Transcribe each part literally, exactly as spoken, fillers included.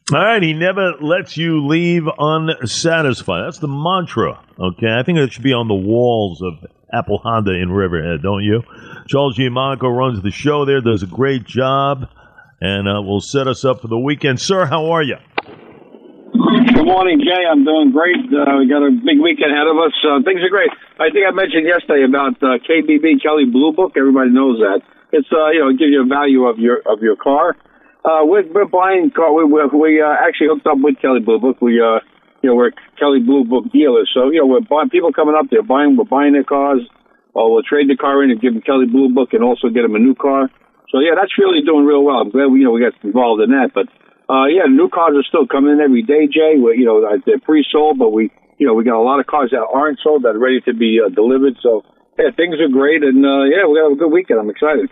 All right, he never lets you leave unsatisfied. That's the mantra, okay? I think it should be on the walls of Apple Honda in Riverhead, don't you? Charles Giammanco runs the show there, does a great job, and uh, will set us up for the weekend. Sir, how are you? Good morning, Jay. I'm doing great. Uh, we got a big weekend ahead of us. Uh, things are great. I think I mentioned yesterday about uh, K B B, Kelley Blue Book. Everybody knows that. It's, uh, you know, it gives you a value of your of your car. Uh, we're, we're buying car. We, we, we uh, actually hooked up with Kelley Blue Book. We, uh, you know, we're Kelley Blue Book dealers. So, you know, we're buying, people coming up there buying, we're buying their cars, or we'll trade the car in and give them Kelley Blue Book and also get them a new car. So, yeah, that's really doing real well. I'm glad we, you know, we got involved in that. But, uh, yeah, new cars are still coming in every day, Jay. We're, you know, they're pre-sold, but we, you know, we got a lot of cars that aren't sold that are ready to be uh, delivered. So, yeah, things are great. And, uh, yeah, we're going to have a good weekend. I'm excited.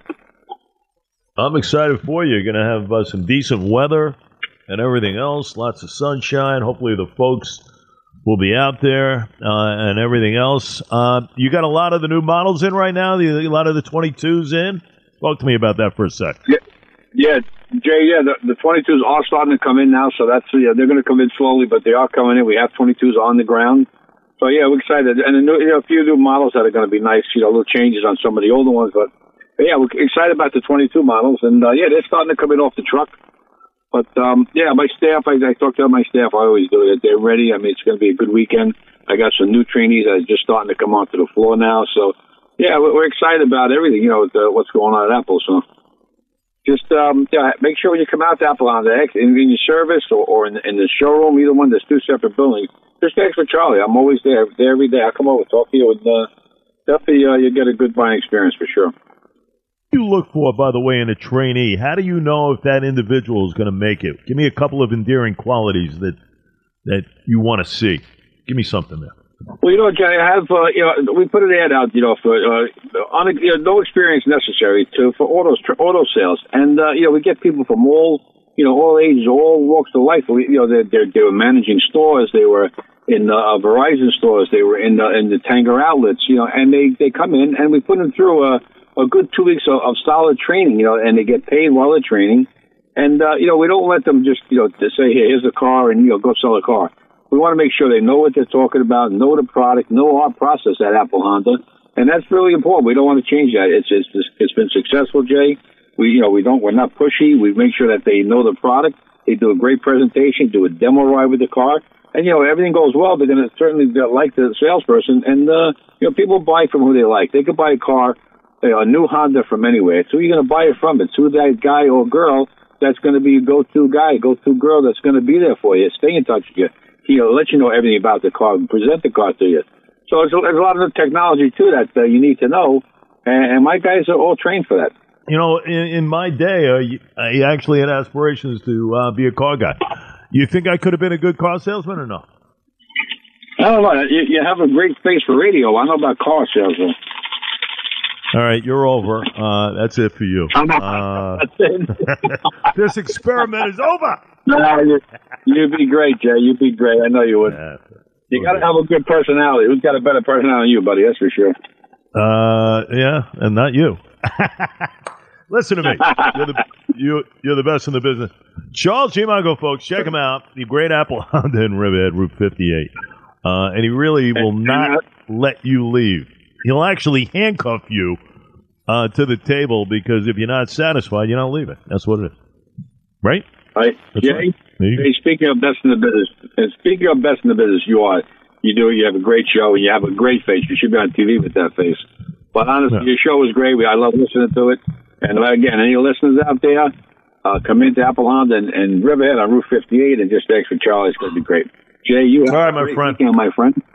I'm excited for you. You're going to have uh, some decent weather and everything else, lots of sunshine. Hopefully the folks will be out there uh, and everything else. Uh, you got a lot of the new models in right now, the, a lot of the twenty-twos in? Talk to me about that for a sec. Yeah, yeah Jay, yeah, the, the twenty-twos are starting to come in now, so that's yeah, they're going to come in slowly, but they are coming in. We have twenty-twos on the ground. So, yeah, we're excited. And a, new, you know, a few new models that are going to be nice, you know, little changes on some of the older ones, but But yeah, we're excited about the twenty-two models, and uh, yeah, they're starting to come in off the truck. But um, yeah, my staff, I, I talk to my staff, I always do it. They're ready. I mean, it's going to be a good weekend. I got some new trainees that are just starting to come onto the floor now. So yeah, we're, we're excited about everything, you know, with, uh, what's going on at Apple. So just um, yeah, make sure when you come out to Apple on the in, in your service or, or in, in the showroom, either one. There's two separate buildings. Just ask for Charlie. I'm always there, there every day. I come over, talk to you, and uh, definitely uh, you get a good buying experience for sure. You look for, by the way, in a trainee? How do you know if that individual is going to make it? Give me a couple of endearing qualities that that you want to see. Give me something there. Well, you know, Jay, I have, uh, you know, we put an ad out, you know, for uh, on, you know, no experience necessary to for auto auto sales, and uh, you know, we get people from all, you know, all ages, all walks of life. We, you know, they they they were managing stores, they were in uh, Verizon stores, they were in uh, in the Tanger outlets, you know, and they they come in and we put them through a. a good two weeks of, of solid training, you know, and they get paid while they're training. And, uh, you know, we don't let them just, you know, to say, hey, here's a car and, you know, go sell a car. We want to make sure they know what they're talking about, know the product, know our process at Apple Honda. And that's really important. We don't want to change that. It's, it's, it's been successful, Jay. We, you know, we don't, we're not pushy. We make sure that they know the product. They do a great presentation, do a demo ride with the car. And, you know, everything goes well. They're going to certainly like the salesperson. And, uh, you know, people buy from who they like. They could buy a car, a new Honda from anywhere. So you're going to buy it from. It's who that guy or girl that's going to be a go-to guy, go-to girl that's going to be there for you. Stay in touch with you. He'll let you know everything about the car and present the car to you. So there's a, there's a lot of technology, too, that uh, you need to know. And, and my guys are all trained for that. You know, in, in my day, uh, I actually had aspirations to uh, be a car guy. You think I could have been a good car salesman or no? I don't know. You, you have a great face for radio. I know about car salesman. All right, you're over. Uh, that's it for you. Uh, this experiment is over. No, you, you'd be great, Jay. You'd be great. I know you would. Yeah, you got to have a good personality. Who's got a better personality than you, buddy? That's for sure. Uh, yeah, and not you. Listen to me. You're the, you, you're the best in the business. Charles Giammanco, folks, check him out. The great Apple Honda in Riverhead, Route fifty-eight. Uh, and he really will not let you leave. He'll actually handcuff you uh, to the table because if you're not satisfied, you're not leaving. That's what it is. Right? Right. That's Jay, right. Hey, speaking of best in the business, and speaking of best in the business, you are. You do. You have a great show, and you have a great face. You should be on T V with that face. But honestly, yeah. Your show is great. I love listening to it. And again, any listeners out there, uh, come into Apple Honda and, and Riverhead on Route fifty-eight and just ask for Charlie. It's going to be great. Jay, you have All right, a my great friend. weekend, my friend.